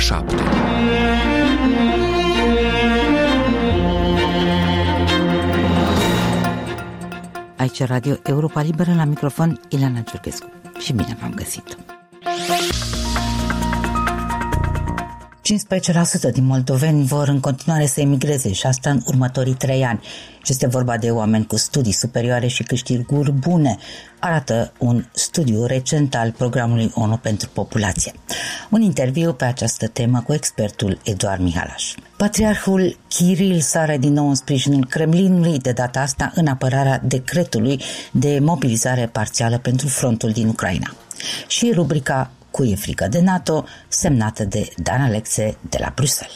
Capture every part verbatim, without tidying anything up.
șapte. Aici Radio Europa Liberă, la microfon Ileana Ciurchescu. Și bine v-am găsit! cincisprezece la sută din moldoveni vor în continuare să emigreze și asta în următorii trei ani. Este vorba de oameni cu studii superioare și câștiguri bune, arată un studiu recent al Programului O N U pentru Populație. Un interviu pe această temă cu expertul Eduard Mihalaș. Patriarhul Kiril sare din nou în sprijinul Kremlinului, de data asta în apărarea decretului de mobilizare parțială pentru frontul din Ucraina. Și rubrica Cui e frică de NATO, semnată de Dan Alexe de la Bruxelles.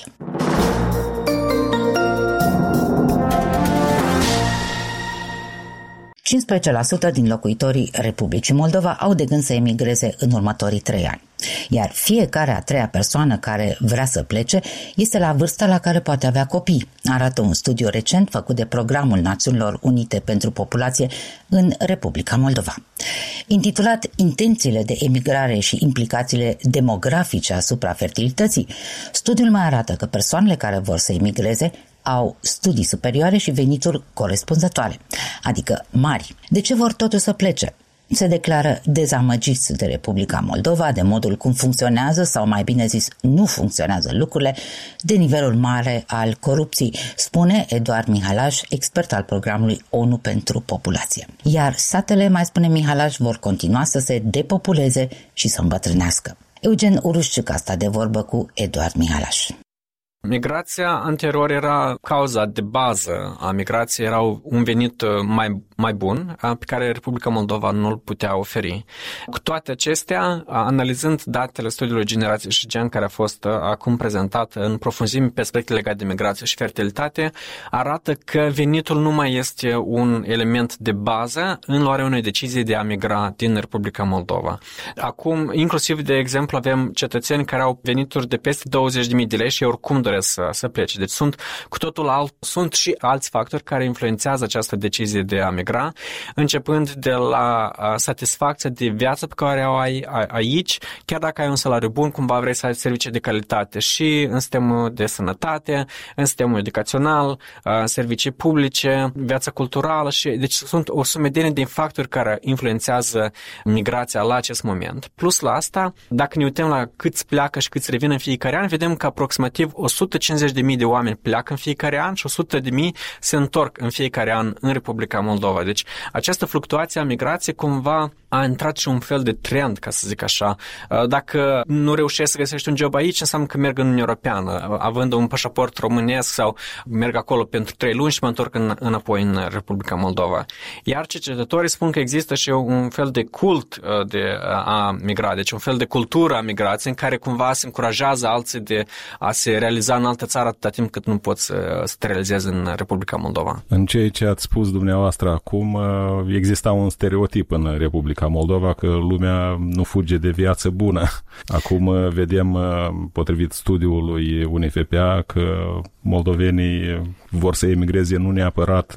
cincisprezece la sută din locuitorii Republicii Moldova au de gând să emigreze în următorii trei ani. Iar fiecare a treia persoană care vrea să plece este la vârsta la care poate avea copii, arată un studiu recent făcut de Programul Națiunilor Unite pentru Populație în Republica Moldova. Intitulat Intențiile de emigrare și implicațiile demografice asupra fertilității, studiul mai arată că persoanele care vor să emigreze au studii superioare și venituri corespunzătoare, adică mari. De ce vor totuși să plece? Se declară dezamăgiți de Republica Moldova, de modul cum funcționează, sau mai bine zis, nu funcționează lucrurile, de nivelul mare al corupției, spune Eduard Mihalaș, expert al Programului O N U pentru Populație. Iar satele, mai spune Mihalaș, vor continua să se depopuleze și să îmbătrânească. Eugen Urușciuc a stat de vorbă cu Eduard Mihalaș. Migrația anterior era cauza de bază a migrației, era un venit mai, mai bun pe care Republica Moldova nu îl putea oferi. Cu toate acestea, analizând datele studiului Generație și Gen, care a fost acum prezentat în profunzime pe aspecte legate de migrație și fertilitate, arată că venitul nu mai este un element de bază în luarea unei decizii de a migra din Republica Moldova. Acum, inclusiv, de exemplu, avem cetățeni care au venituri de peste douăzeci de mii de lei și oricum doresc să, să plece. Deci sunt cu totul alt, sunt și alți factori care influențează această decizie de a migra, începând de la satisfacția de viață pe care o ai aici, chiar dacă ai un salariu bun, cumva vrei să ai servicii de calitate și în sistemul de sănătate, în sistemul educațional, servicii publice, viața culturală și deci sunt o sumedenie de factori care influențează migrația la acest moment. Plus la asta, dacă ne uităm la câți pleacă și câți revin în fiecare an, vedem că aproximativ o sută cincizeci de mii de oameni pleacă în fiecare an și o sută de mii se întorc în fiecare an în Republica Moldova. Deci această fluctuație a migrației cumva a intrat și un fel de trend, ca să zic așa. Dacă nu reușești să găsești un job aici, înseamnă că merg în Uniunea Europeană, având un pașaport românesc sau merg acolo pentru trei luni și mă întorc în, înapoi în Republica Moldova. Iar cercetătorii spun că există și un fel de cult de a migra, deci un fel de cultură a migrației în care cumva se încurajează alții de a se realiza în altă țară atâta timp cât nu poți să, să te realizezi în Republica Moldova. În ceea ce ați spus dumneavoastră acum, exista un stereotip în Republica Moldova că lumea nu fuge de viață bună. Acum vedem, potrivit studiului U N F P A, că moldovenii vor să emigreze nu neapărat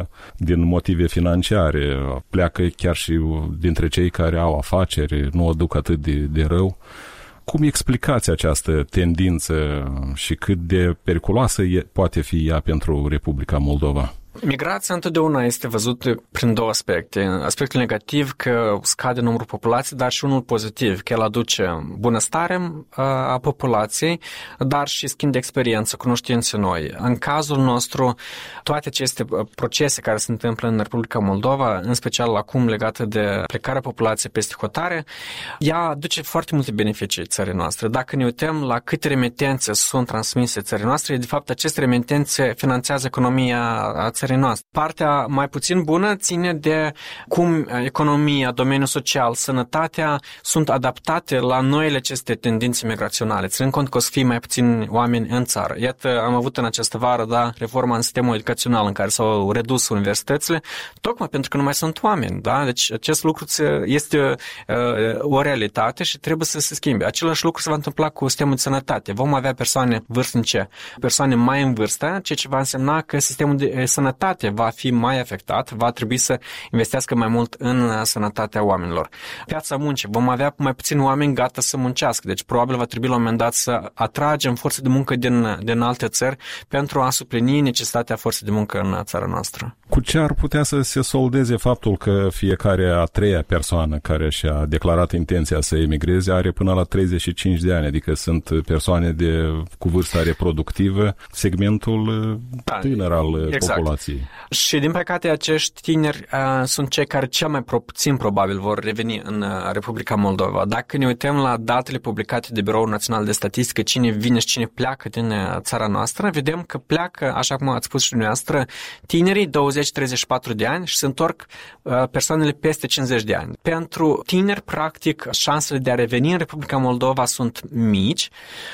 din motive financiare, pleacă chiar și dintre cei care au afaceri, nu o duc atât de, de rău. Cum explicați această tendință și cât de periculoasă e, poate fi ea pentru Republica Moldova? Migrația întotdeauna este văzută prin două aspecte. Aspectul negativ că scade numărul populației, dar și unul pozitiv, că el aduce bunăstare a populației, dar și schimb de experiență, cunoștințe noi. În cazul nostru, toate aceste procese care se întâmplă în Republica Moldova, în special acum legate de plecarea populației peste hotare, ea aduce foarte multe beneficii țării noastre. Dacă ne uităm la câte remitențe sunt transmise țării noastre, de fapt aceste remitențe finanțează economia a țării noastre. Partea mai puțin bună ține de cum economia, domeniul social, sănătatea sunt adaptate la noile aceste tendințe migraționale. Ținând cont că o să fie mai puțini oameni în țară. Iată, am avut în această vară, da, reforma în sistemul educațional în care s-au redus universitățile, tocmai pentru că nu mai sunt oameni, da? Deci acest lucru este uh, o realitate și trebuie să se schimbe. Același lucru se va întâmpla cu sistemul de sănătate. Vom avea persoane vârstnice, persoane mai în vârstă, ceea ce va însemna că sistemul de sănătate sănătate va fi mai afectat, va trebui să investească mai mult în sănătatea oamenilor. Piața muncii, vom avea mai puțini oameni gata să muncească, deci probabil va trebui la un moment dat să atragem forțe de muncă din, din alte țări pentru a suplini necesitatea forței de muncă în țara noastră. Cu ce ar putea să se soldeze faptul că fiecare a treia persoană care și-a declarat intenția să emigreze are până la treizeci și cinci de ani, adică sunt persoane de, cu vârsta reproductivă, segmentul da, tânăr al exact. populației. Și din păcate acești tineri uh, sunt cei care cel mai puțin probabil vor reveni în uh, Republica Moldova. Dacă ne uităm la datele publicate de Biroul Național de Statistică, cine vine și cine pleacă din uh, țara noastră, vedem că pleacă, așa cum ați spus și dumneavoastră, tinerii douăzeci treizeci și patru de ani și se întorc uh, persoanele peste cincizeci de ani. Pentru tineri, practic, șansele de a reveni în Republica Moldova sunt mici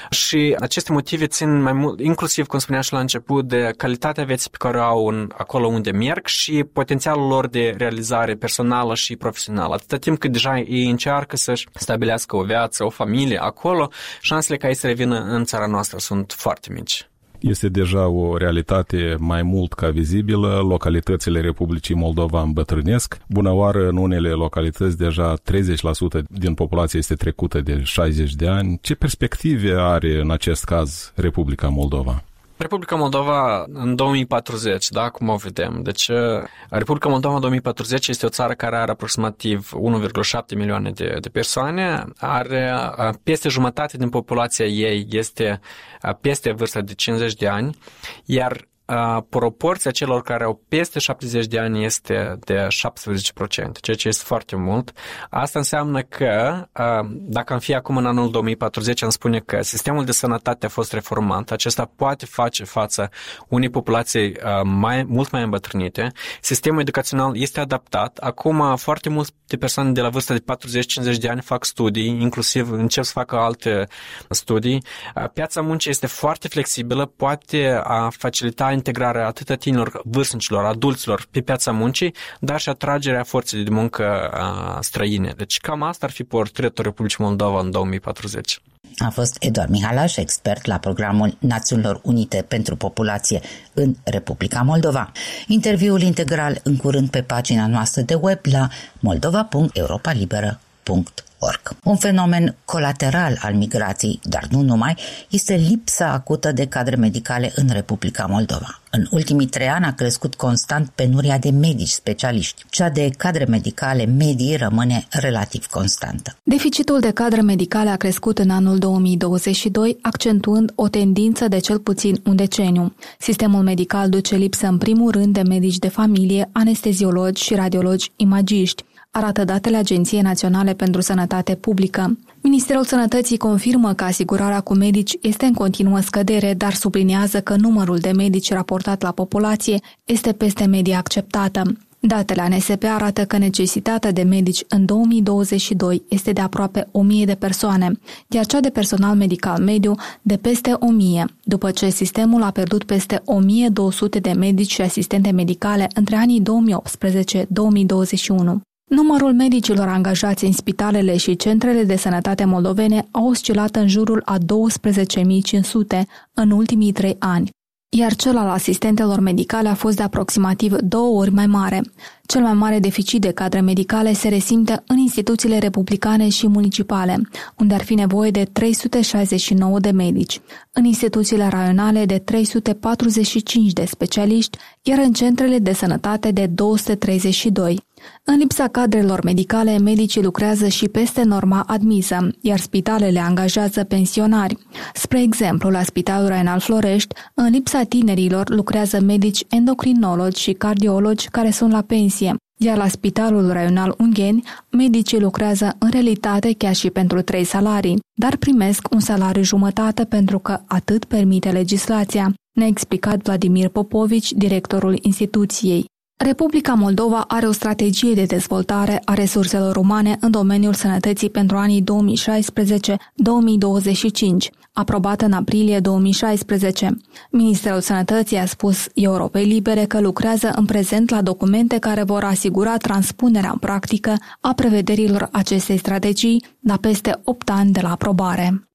și aceste motive țin mai mult, inclusiv, cum spuneam și la început, de calitatea vieții pe care o au în, acolo unde merg și potențialul lor de realizare personală și profesională. Atâta timp cât deja ei încearcă să-și stabilească o viață, o familie acolo, șansele ca ei să revină în țara noastră sunt foarte mici. Este deja o realitate mai mult ca vizibilă. Localitățile Republicii Moldova îmbătrânesc. Bună oară, în unele localități deja treizeci la sută din populație este trecută de șaizeci de ani. Ce perspective are în acest caz Republica Moldova? Republica Moldova în două mii patruzeci, da, cum o vedem. Deci, Republica Moldova în două mii patruzeci este o țară care are aproximativ unu virgulă șapte milioane de, de persoane, are peste jumătate din populația ei este peste vârsta de cincizeci de ani, iar proporția celor care au peste șaptezeci de ani este de șaptesprezece la sută, ceea ce este foarte mult. Asta înseamnă că, dacă am fi acum în anul două mii patruzeci, am spune că sistemul de sănătate a fost reformat, acesta poate face față unei populații mai, mult mai îmbătrânite, sistemul educațional este adaptat, acum foarte multe persoane de la vârsta de patruzeci cincizeci de ani fac studii, inclusiv încep să facă alte studii. Piața muncii este foarte flexibilă, poate facilita integrarea atât a tinerilor, vârstnicilor, adulților pe piața muncii, dar și atragerea forței de muncă străine. Deci cam asta ar fi portretul Republicii Moldova în două mii patruzeci. A fost Eduard Mihalaș, expert la programul Națiunilor Unite pentru Populație în Republica Moldova. Interviul integral în curând pe pagina noastră de web la moldova punct europa liberă punct org. Un fenomen colateral al migrației, dar nu numai, este lipsa acută de cadre medicale în Republica Moldova. În ultimii trei ani a crescut constant penuria de medici specialiști. Cea de cadre medicale medii rămâne relativ constantă. Deficitul de cadre medicale a crescut în anul două mii douăzeci și doi, accentuând o tendință de cel puțin un deceniu. Sistemul medical duce lipsă în primul rând de medici de familie, anesteziologi și radiologi imagiști, arată datele Agenției Naționale pentru Sănătate Publică. Ministerul Sănătății confirmă că asigurarea cu medici este în continuă scădere, dar subliniază că numărul de medici raportat la populație este peste media acceptată. Datele A N S P arată că necesitatea de medici în două mii douăzeci și doi este de aproape o mie de persoane, iar cea de personal medical mediu de peste o mie, după ce sistemul a pierdut peste o mie două sute de medici și asistente medicale între anii două mii optsprezece - două mii douăzeci și unu. Numărul medicilor angajați în spitalele și centrele de sănătate moldovene a oscilat în jurul a douăsprezece mii cinci sute în ultimii trei ani, iar cel al asistentelor medicale a fost de aproximativ două ori mai mare. Cel mai mare deficit de cadre medicale se resimte în instituțiile republicane și municipale, unde ar fi nevoie de trei sute șaizeci și nouă de medici, în instituțiile raionale de trei sute patruzeci și cinci de specialiști, iar în centrele de sănătate de două sute treizeci și doi. În lipsa cadrelor medicale, medicii lucrează și peste norma admisă, iar spitalele angajează pensionari. Spre exemplu, la Spitalul Raional Florești, în lipsa tinerilor, lucrează medici endocrinologi și cardiologi care sunt la pensie, iar la Spitalul Raional Ungheni, medicii lucrează în realitate chiar și pentru trei salarii, dar primesc un salariu jumătate pentru că atât permite legislația, ne-a explicat Vladimir Popovici, directorul instituției. Republica Moldova are o strategie de dezvoltare a resurselor umane în domeniul sănătății pentru anii două mii șaisprezece - două mii douăzeci și cinci, aprobată în aprilie două mii șaisprezece. Ministerul Sănătății a spus Europei Libere că lucrează în prezent la documente care vor asigura transpunerea în practică a prevederilor acestei strategii la peste opt ani de la aprobare.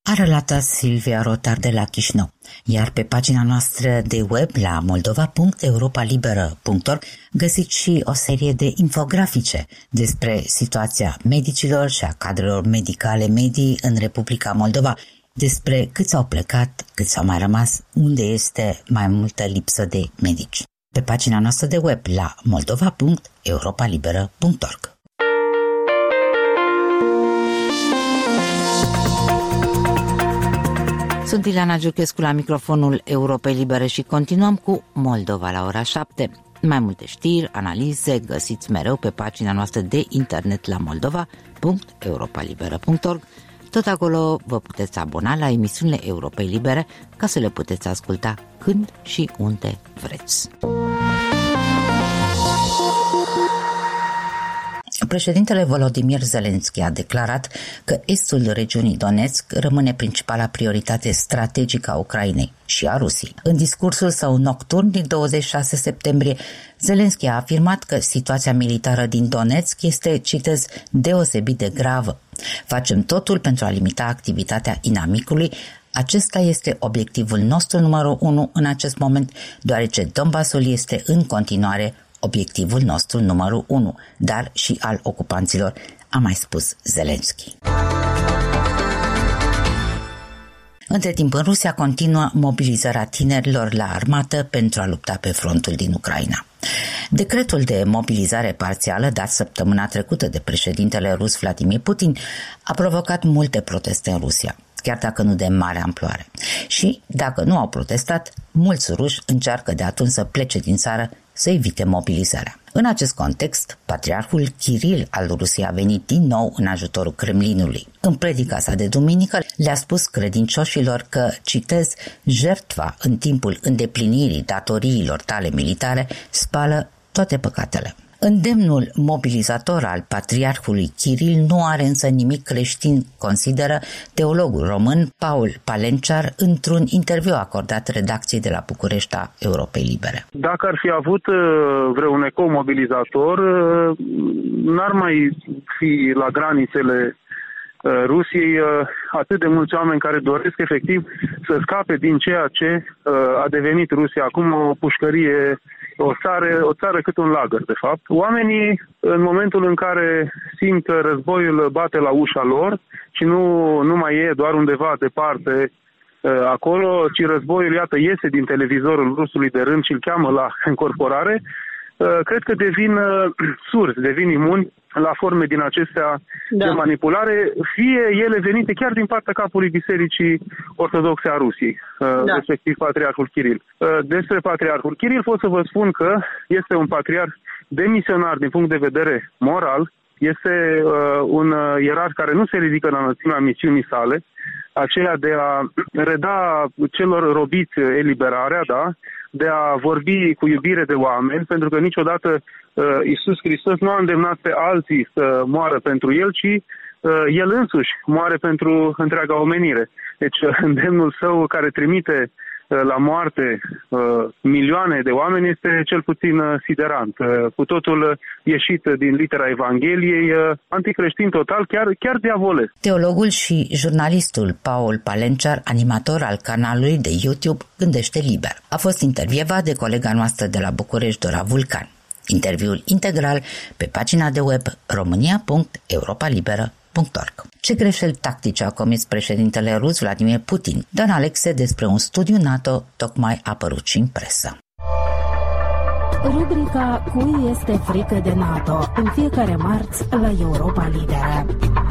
A relatat Silvia Rotar de la Chișinău. Iar pe pagina noastră de web la moldova punct europa liberă punct org găsiți și o serie de infografice despre situația medicilor și a cadrelor medicale medii în Republica Moldova, despre câți au plecat, câți au mai rămas, unde este mai multă lipsă de medici. Pe pagina noastră de web la moldova punct europa liberă punct org. Sunt Ileana Giurchescu la microfonul Europei Libere și continuăm cu Moldova la ora șapte. Mai multe știri, analize găsiți mereu pe pagina noastră de internet la moldova punct europa liberă punct org. Tot acolo vă puteți abona la emisiunile Europei Libere ca să le puteți asculta când și unde vreți. Președintele Volodymyr Zelensky a declarat că estul regiunii Donetsk rămâne principala prioritate strategică a Ucrainei și a Rusiei. În discursul său nocturn din douăzeci și șase septembrie, Zelensky a afirmat că situația militară din Donetsk este, citez, deosebit de gravă. Facem totul pentru a limita activitatea inamicului. Acesta este obiectivul nostru numărul unu în acest moment, deoarece Donbassul este în continuare obiectivul nostru numărul unu, dar și al ocupanților, a mai spus Zelensky. Între timp, în Rusia continuă mobilizarea tinerilor la armată pentru a lupta pe frontul din Ucraina. Decretul de mobilizare parțială dat săptămâna trecută de președintele rus Vladimir Putin a provocat multe proteste în Rusia, chiar dacă nu de mare amploare. Și, dacă nu au protestat, mulți ruși încearcă de atunci să plece din țară să evite mobilizarea. În acest context, patriarhul Kiril al Rusiei a venit din nou în ajutorul Kremlinului. În predica sa de duminică le-a spus credincioșilor că, citez, jertfa în timpul îndeplinirii datoriilor tale militare spală toate păcatele. Îndemnul mobilizator al patriarhului Kiril nu are însă nimic creștin, consideră teologul român Paul Palenciar într-un interviu acordat redacției de la București a Europei Libere. Dacă ar fi avut vreun ecou mobilizator, n-ar mai fi la granițele Rusiei atât de mulți oameni care doresc efectiv să scape din ceea ce a devenit Rusia acum, o pușcărie, o țară, o țară cât un lagăr, de fapt. Oamenii, în momentul în care simt că războiul bate la ușa lor și nu, nu mai e doar undeva departe acolo, ci războiul, iată, iese din televizorul rusului de rând și îl cheamă la încorporare, cred că devin surzi, devin imuni la forme din acestea da. de manipulare, fie ele venite chiar din partea capului Bisericii Ortodoxe a Rusiei, da. respectiv Patriarhul Kiril. Despre Patriarhul Kiril pot să vă spun că este un patriarh demisionar din punct de vedere moral, este un ierarh care nu se ridică la înălțimea misiunii sale, aceea de a reda celor robiți eliberarea, da? de a vorbi cu iubire de oameni, pentru că niciodată uh, Iisus Hristos nu a îndemnat pe alții să moară pentru El, ci uh, El însuși moare pentru întreaga omenire. Deci uh, îndemnul său care trimite uh, la moarte uh, milioane de oameni este cel puțin uh, siderant. Uh, cu totul uh, ieșit din litera Evangheliei, uh, anticreștin total, chiar, chiar diavolesc. Teologul și jurnalistul Paul Palenciar, animator al canalului de YouTube Gândește Liber, a fost intervievat de colega noastră de la București, Dora Vulcan. Interviul integral pe pagina de web românia punct europa liberă punct org. Ce greșeli tactice a comis președintele rus Vladimir Putin? Dan Alexe despre un studiu NATO tocmai apărut și în presă. Rubrica Cui este frică de NATO? În fiecare marți la Europa Liberă.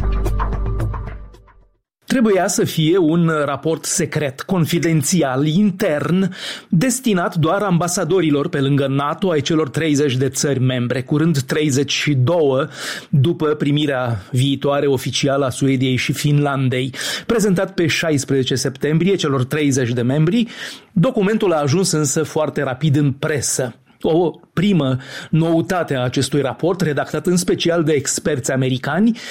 Trebuia să fie un raport secret, confidențial, intern, destinat doar ambasadorilor pe lângă NATO ai celor treizeci de țări membre, curând treizeci și doi după primirea viitoare oficială a Suediei și Finlandei. Prezentat pe șaisprezece septembrie celor treizeci de membri, documentul a ajuns însă foarte rapid în presă. O primă noutate a acestui raport, redactat în special de experți americani,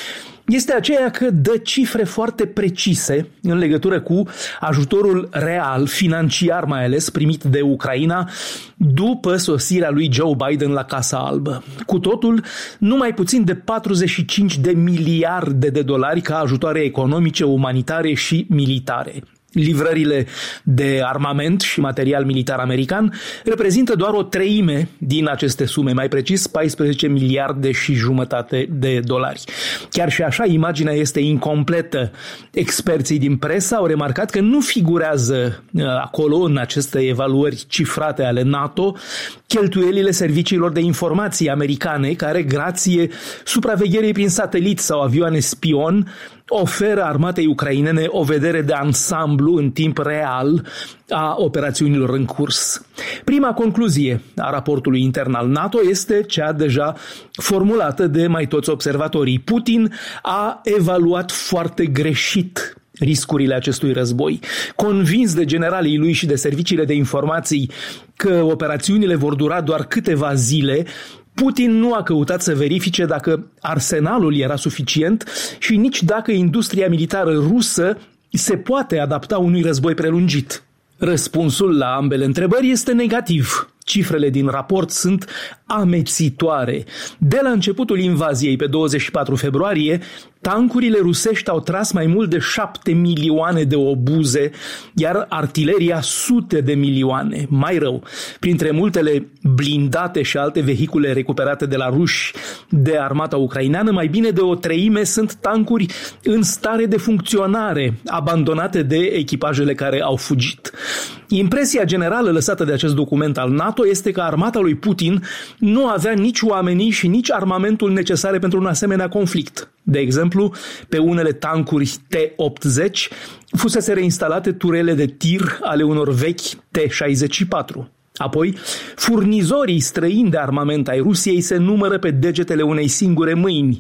este aceea că dă cifre foarte precise în legătură cu ajutorul real, financiar mai ales, primit de Ucraina după sosirea lui Joe Biden la Casa Albă. Cu totul, numai puțin de patruzeci și cinci de miliarde de dolari ca ajutoare economice, umanitare și militare. Livrările de armament și material militar american reprezintă doar o treime din aceste sume, mai precis paisprezece miliarde și jumătate de dolari. Chiar și așa, imaginea este incompletă. Experții din presă au remarcat că nu figurează acolo, în aceste evaluări cifrate ale NATO, cheltuielile serviciilor de informații americane, care, grație supravegherii prin satelit sau avioane spion, oferă armatei ucrainene o vedere de ansamblu în timp real a operațiunilor în curs. Prima concluzie a raportului intern al NATO este cea deja formulată de mai toți observatorii. Putin a evaluat foarte greșit riscurile acestui război. Convins de generalii lui și de serviciile de informații că operațiunile vor dura doar câteva zile, Putin nu a căutat să verifice dacă arsenalul era suficient și nici dacă industria militară rusă se poate adapta unui război prelungit. Răspunsul la ambele întrebări este negativ. Cifrele din raport sunt amețitoare. De la începutul invaziei pe douăzeci și patru februarie, tancurile rusești au tras mai mult de șapte milioane de obuze, iar artileria sute de milioane. Mai rău, printre multele blindate și alte vehicule recuperate de la ruși de armata ucraineană, mai bine de o treime sunt tancuri în stare de funcționare, abandonate de echipajele care au fugit. Impresia generală lăsată de acest document al NATO este că armata lui Putin nu avea nici oamenii și nici armamentul necesare pentru un asemenea conflict. De exemplu, pe unele tancuri T optzeci fusese reinstalate turele de tir ale unor vechi T șaizeci și patru. Apoi, furnizorii străini de armament ai Rusiei se numără pe degetele unei singure mâini.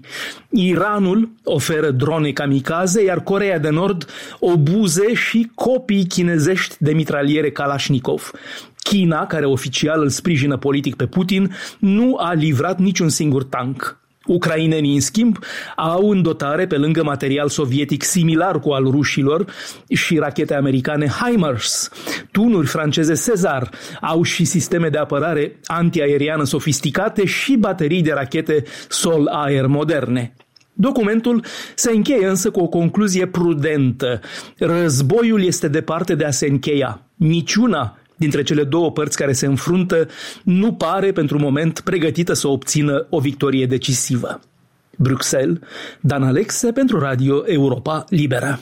Iranul oferă drone kamikaze, iar Coreea de Nord obuze și copii chinezești de mitraliere Kalashnikov. China, care oficial îl sprijină politic pe Putin, nu a livrat niciun singur tank. Ucrainenii, în schimb, au în dotare, pe lângă material sovietic similar cu al rușilor și rachete americane HIMARS, tunuri franceze César, au și sisteme de apărare antiaeriană sofisticate și baterii de rachete sol-aer moderne. Documentul se încheie însă cu o concluzie prudentă. Războiul este departe de a se încheia. Niciuna dintre cele două părți care se înfruntă nu pare pentru moment pregătită să obțină o victorie decisivă. Bruxelles, Dan Alexe pentru Radio Europa Liberă.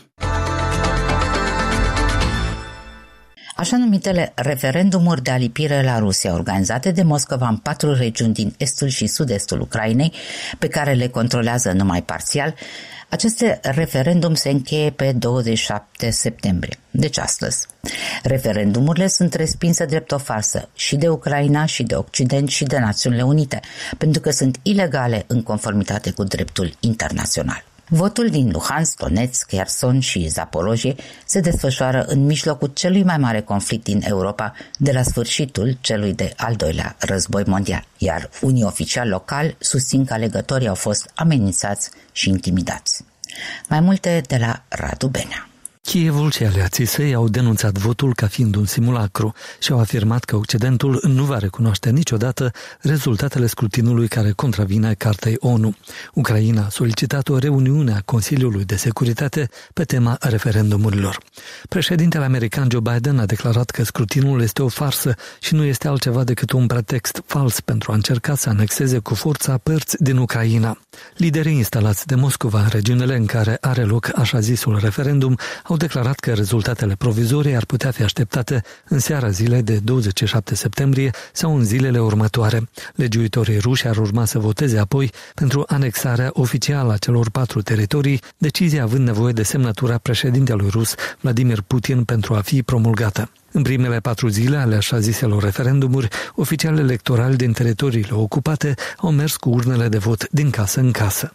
Așa numitele referendumuri de alipire la Rusia, organizate de Moscova în patru regiuni din estul și sud-estul Ucrainei, pe care le controlează numai parțial, aceste referendum se încheie pe douăzeci și șapte septembrie, deci astăzi. Referendumurile sunt respinse drept o farsă și de Ucraina, și de Occident, și de Națiunile Unite, pentru că sunt ilegale în conformitate cu dreptul internațional. Votul din Luhansk, Donetsk, Kherson și Zaporozhye se desfășoară în mijlocul celui mai mare conflict din Europa de la sfârșitul celui de al doilea război mondial, iar unii oficiali locali susțin că alegătorii au fost amenințați și intimidați. Mai multe de la Radu Benea. Kievul și aliații săi au denunțat votul ca fiind un simulacru și au afirmat că Occidentul nu va recunoaște niciodată rezultatele scrutinului care contravine Cartei ONU. Ucraina a solicitat o reuniune a Consiliului de Securitate pe tema referendumurilor. Președintele american Joe Biden a declarat că scrutinul este o farsă și nu este altceva decât un pretext fals pentru a încerca să anexeze cu forța părți din Ucraina. Liderii instalați de Moscova în regiunile în care are loc așa zisul referendum au declarat că rezultatele provizorii ar putea fi așteptate în seara zilei de douăzeci și șapte septembrie sau în zilele următoare. Legiuitorii ruși ar urma să voteze apoi pentru anexarea oficială a celor patru teritorii, decizia având nevoie de semnătura președintelui rus Vladimir Putin pentru a fi promulgată. În primele patru zile ale așa ziselor referendumuri, oficialii electorali din teritoriile ocupate au mers cu urnele de vot din casă în casă.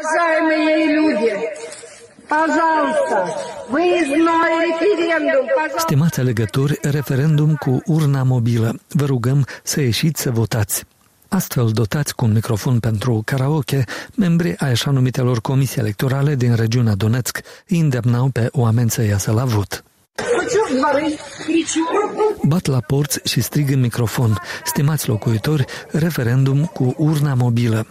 Stimați alegători, referendum cu urna mobilă. Vă rugăm să ieșiți să votați. Astfel, dotați cu un microfon pentru karaoke, membrii ai așa numitelor comisii electorale din regiunea Donetsk îi îndemnau pe oameni să iasă la vot. Bat la porți și strig în microfon: stimați locuitori, referendum cu urna mobilă.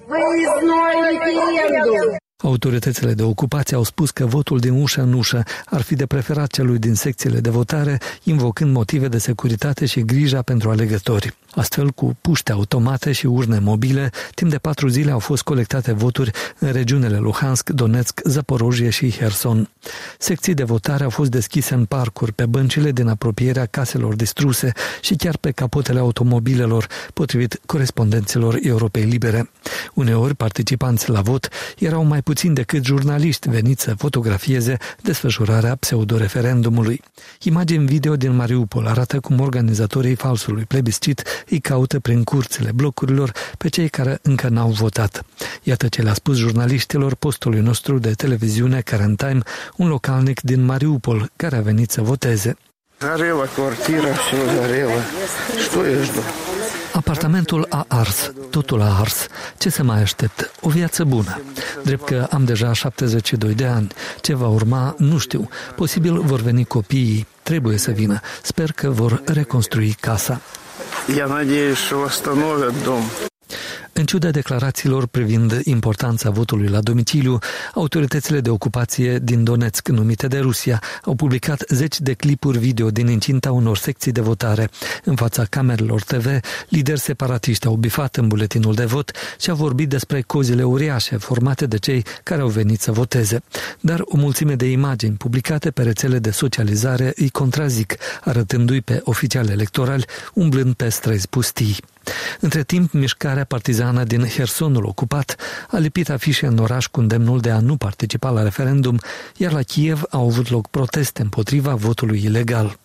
Autoritățile de ocupație au spus că votul din ușă în ușă ar fi de preferat celui din secțiile de votare, invocând motive de securitate și grija pentru alegători. Astfel, cu puște automate și urne mobile, timp de patru zile au fost colectate voturi în regiunile Luhansk, Donetsk, Zaporojie și Herson. Secții de votare au fost deschise în parcuri, pe băncile din apropierea caselor distruse și chiar pe capotele automobilelor, potrivit corespondenților Europei Libere. Uneori, participanți la vot erau mai puțin decât jurnaliști veniți să fotografieze desfășurarea pseudo-referendumului. Imagini video din Mariupol arată cum organizatorii falsului plebiscit îi caută prin curțile blocurilor pe cei care încă n-au votat. Iată ce le-a spus jurnaliștilor postului nostru de televiziune Current Time, un localnic din Mariupol care a venit să voteze. Горела квартира, все горело. Что я жду? Apartamentul a ars, totul a ars. Ce să mai aștept? O viață bună. Drept că am deja șaptezeci și doi de ani. Ce va urma, nu știu. Posibil vor veni copiii. Trebuie să vină. Sper că vor reconstrui casa. Я надеюсь, что восстановят дом. În ciuda declarațiilor privind importanța votului la domiciliu, autoritățile de ocupație din Donetsk, numite de Rusia, au publicat zeci de clipuri video din incinta unor secții de votare. În fața camerelor T V, lideri separatiști au bifat în buletinul de vot și au vorbit despre cozile uriașe formate de cei care au venit să voteze. Dar o mulțime de imagini publicate pe rețele de socializare îi contrazic, arătându-i pe oficiali electorali umblând pe străzi pustii. Între timp, mișcarea partizană din Hersonul ocupat a lipit afișe în oraș cu îndemnul de a nu participa la referendum, iar la Kiev au avut loc proteste împotriva votului ilegal.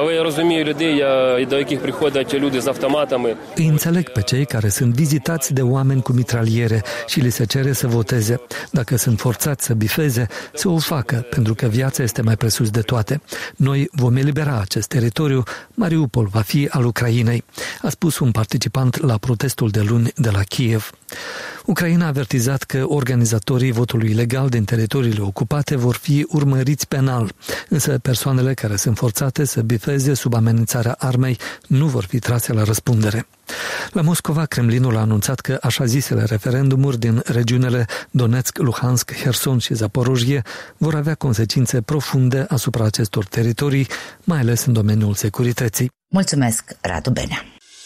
Îi înțeleg pe cei care sunt vizitați de oameni cu mitraliere și li se cere să voteze. Dacă sunt forțați să bifeze, să o facă, pentru că viața este mai presus de toate. Noi vom elibera acest teritoriu, Mariupol va fi al Ucrainei, a spus un participant la protestul de luni de la Kiev. Ucraina a avertizat că organizatorii votului ilegal din teritoriile ocupate vor fi urmăriți penal, însă persoanele care sunt forțate să bifeze sub amenințarea armei nu vor fi trase la răspundere. La Moscova, Kremlinul a anunțat că așa zisele referendumuri din regiunile Donetsk, Luhansk, Herson și Zaporojie vor avea consecințe profunde asupra acestor teritorii, mai ales în domeniul securității. Mulțumesc, Radu Benea!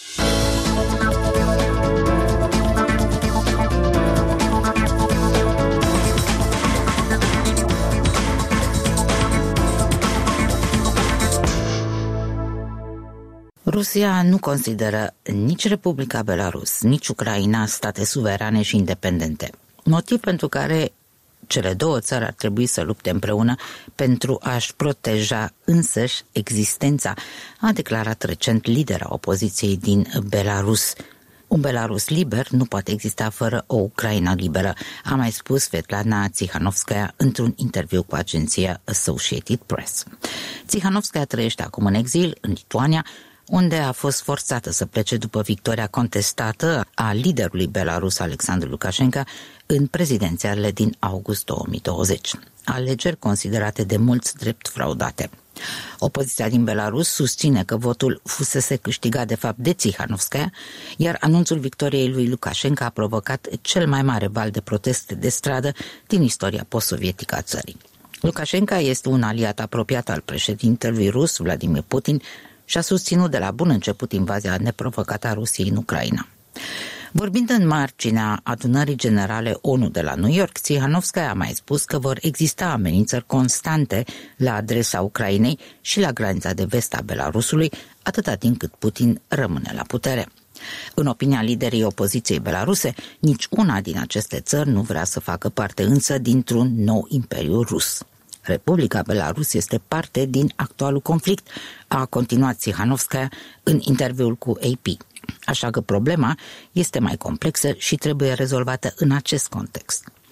Rusia nu consideră nici Republica Belarus, nici Ucraina state suverane și independente, motiv pentru care cele două țări ar trebui să lupte împreună pentru a-și proteja însăși existența, a declarat recent lidera opoziției din Belarus. Un Belarus liber nu poate exista fără o Ucraina liberă, a mai spus Svetlana Tsikhanovskaya într-un interviu cu agenția Associated Press. Tsikhanovskaya trăiește acum în exil în Lituania, unde a fost forțată să plece după victoria contestată a liderului belarus Alexandru Lukashenko în prezidențialele din august două mii douăzeci, alegeri considerate de mulți drept fraudate. Opoziția din Belarus susține că votul fusese câștigat de fapt de Tsikhanovskaya, iar anunțul victoriei lui Lukashenko a provocat cel mai mare val de proteste de stradă din istoria post-sovietică a țării. Lukashenko este un aliat apropiat al președintelui rus Vladimir Putin și a susținut de la bun început invazia neprovocată a Rusiei în Ucraina. Vorbind în marginea adunării generale ONU de la New York, Tsikhanovskaya a mai spus că vor exista amenințări constante la adresa Ucrainei și la granița de vest a Belarusului, atâta timp cât Putin rămâne la putere. În opinia liderii opoziției belaruse, nici una din aceste țări nu vrea să facă parte însă dintr-un nou imperiu rus. Republica Belarus este parte din actualul conflict, a continuat Tsikhanovskaya în interviul cu A P. Așa că problema este mai complexă și trebuie rezolvată în acest context.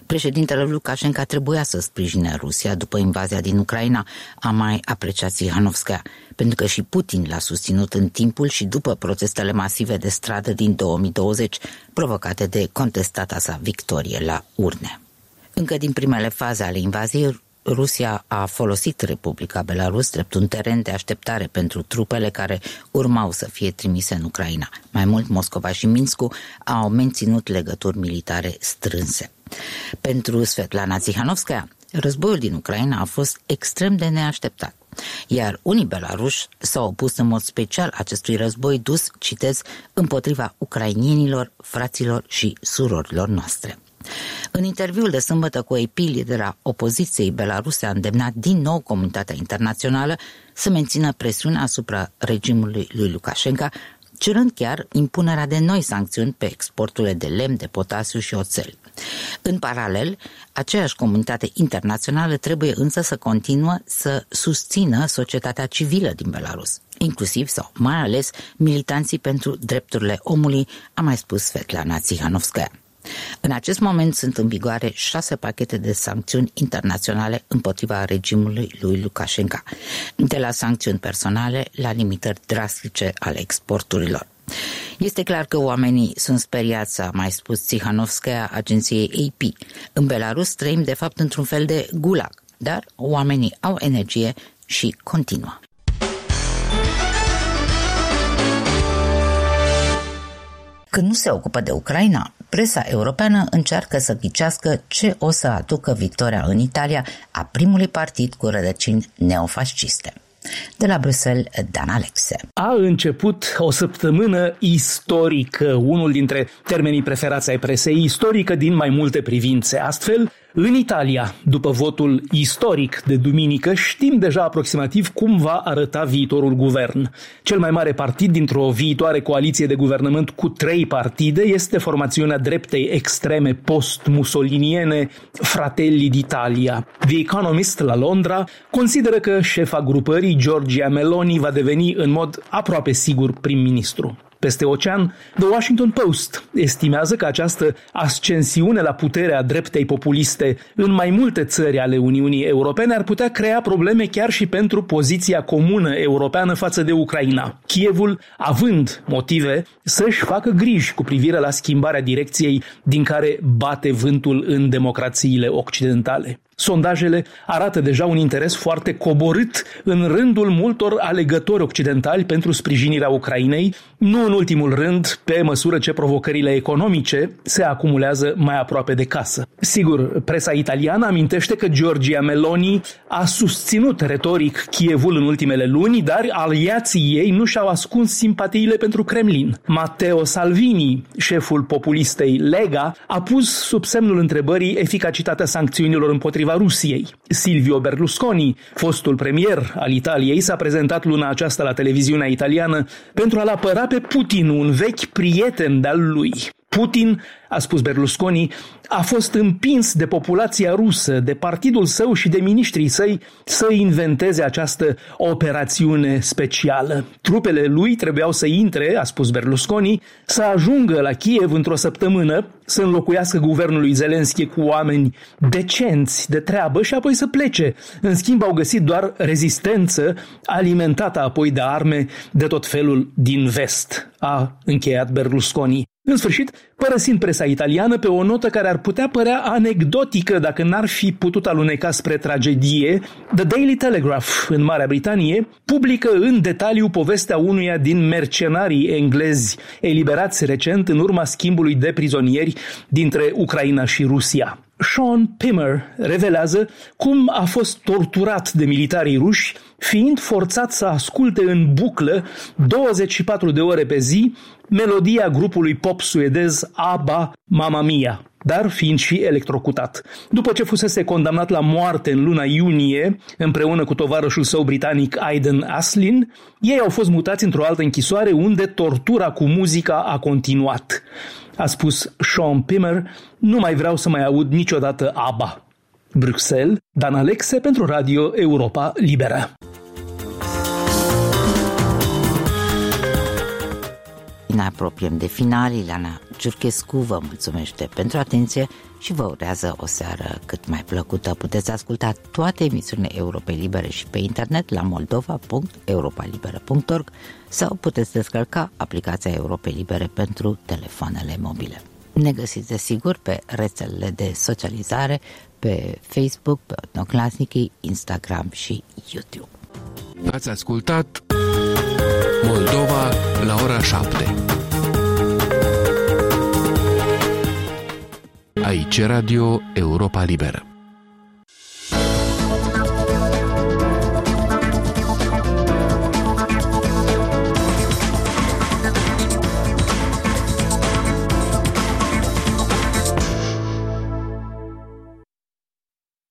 Președintele Lukashenko trebuia să sprijine Rusia după invazia din Ucraina, a mai apreciat Tsihanovskaya, pentru că și Putin l-a susținut în timpul și după protestele masive de stradă din două mii douăzeci, provocate de contestata sa victorie la urne. Încă din primele faze ale invaziei, Rusia a folosit Republica Belarus drept un teren de așteptare pentru trupele care urmau să fie trimise în Ucraina. Mai mult, Moscova și Minsku au menținut legături militare strânse. Pentru Svetlana Tsihanovskaya, războiul din Ucraina a fost extrem de neașteptat, iar unii belaruși s-au opus în mod special acestui război dus, citez, împotriva ucrainienilor, fraților și surorilor noastre. În interviul de sâmbătă cu A P, lidera opoziției belaruse a îndemnat din nou comunitatea internațională să mențină presiunea asupra regimului lui Lukashenko, cerând chiar impunerea de noi sancțiuni pe exporturile de lemn, de potasiu și oțel. În paralel, aceeași comunitate internațională trebuie însă să continuă să susțină societatea civilă din Belarus, inclusiv sau mai ales militanții pentru drepturile omului, a mai spus Svetlana Tsihanovskaya. În acest moment sunt în vigoare șase pachete de sancțiuni internaționale împotriva regimului lui Lukashenko, de la sancțiuni personale la limitări drastice ale exporturilor. Este clar că oamenii sunt speriați, a mai spus Tsihanovskaya agenției A P. În Belarus trăim de fapt într-un fel de gulag, dar oamenii au energie și continuă. Când nu se ocupă de Ucraina, presa europeană încearcă să ghicească ce o să aducă victoria în Italia a primului partid cu rădăcini neofasciste. De la Bruxelles, Dan Alexe. A început o săptămână istorică, unul dintre termenii preferați ai presei, istorică din mai multe privințe. Astfel, în Italia, după votul istoric de duminică, știm deja aproximativ cum va arăta viitorul guvern. Cel mai mare partid dintr-o viitoare coaliție de guvernământ cu trei partide este formațiunea dreptei extreme post-mussoliniene Fratelli d'Italia. The Economist la Londra consideră că șefa grupării, Giorgia Meloni, va deveni în mod aproape sigur prim-ministru. Peste ocean, The Washington Post estimează că această ascensiune la putere a dreptei populiste în mai multe țări ale Uniunii Europene ar putea crea probleme chiar și pentru poziția comună europeană față de Ucraina. Kievul având motive să-și facă griji cu privire la schimbarea direcției din care bate vântul în democrațiile occidentale. Sondajele arată deja un interes foarte coborât în rândul multor alegători occidentali pentru sprijinirea Ucrainei, nu în ultimul rând pe măsură ce provocările economice se acumulează mai aproape de casă. Sigur, presa italiană amintește că Giorgia Meloni a susținut retoric Kievul în ultimele luni, dar aliații ei nu și-au ascuns simpatiile pentru Kremlin. Matteo Salvini, șeful populistei Lega, a pus sub semnul întrebării eficacitatea sancțiunilor împotriva Rusiei. Silvio Berlusconi, fostul premier al Italiei, s-a prezentat luna aceasta la televiziunea italiană pentru a-l apăra pe Putin, un vechi prieten de-al lui. Putin, a spus Berlusconi, a fost împins de populația rusă, de partidul său și de miniștrii săi să inventeze această operațiune specială. Trupele lui trebuiau să intre, a spus Berlusconi, să ajungă la Kiev într-o săptămână, să înlocuiască guvernul lui Zelenski cu oameni decenți de treabă și apoi să plece. În schimb, au găsit doar rezistență, alimentată apoi de arme de tot felul din vest, a încheiat Berlusconi. În sfârșit, părăsind presa italiană pe o notă care ar putea părea anecdotică dacă n-ar fi putut aluneca spre tragedie, The Daily Telegraph în Marea Britanie publică în detaliu povestea unuia din mercenarii englezi eliberați recent în urma schimbului de prizonieri dintre Ucraina și Rusia. Sean Pimmer revelează cum a fost torturat de militarii ruși, fiind forțat să asculte în buclă douăzeci și patru de ore pe zi melodia grupului pop suedez ABBA, Mamma Mia, dar fiind și electrocutat. După ce fusese condamnat la moarte în luna iunie, împreună cu tovarășul său britanic Aidan Aslin, ei au fost mutați într-o altă închisoare unde tortura cu muzica a continuat. A spus Sean Pimmer, nu mai vreau să mai aud niciodată ABBA. Bruxelles, Dan Alexe pentru Radio Europa Liberă. Ne apropiem de final. Ileana Ciurchescu vă mulțumește pentru atenție și vă urează o seară cât mai plăcută. Puteți asculta toate emisiunile Europei Libere și pe internet la moldova punct europa liberă punct org sau puteți descărca aplicația Europei Libere pentru telefoanele mobile. Ne găsiți desigur pe rețelele de socializare, pe Facebook, pe Odnoclasnici, Instagram și YouTube. Ați ascultat Moldova la ora șapte. Aici Radio Europa Liberă.